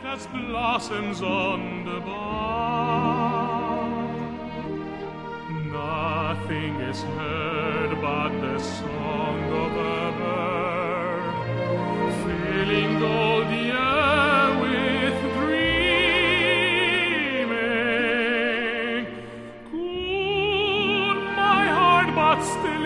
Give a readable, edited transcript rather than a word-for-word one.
as blossoms on the bough. Nothing is heard but the song of a bird, filling all the air with dreaming. Cool my heart, but still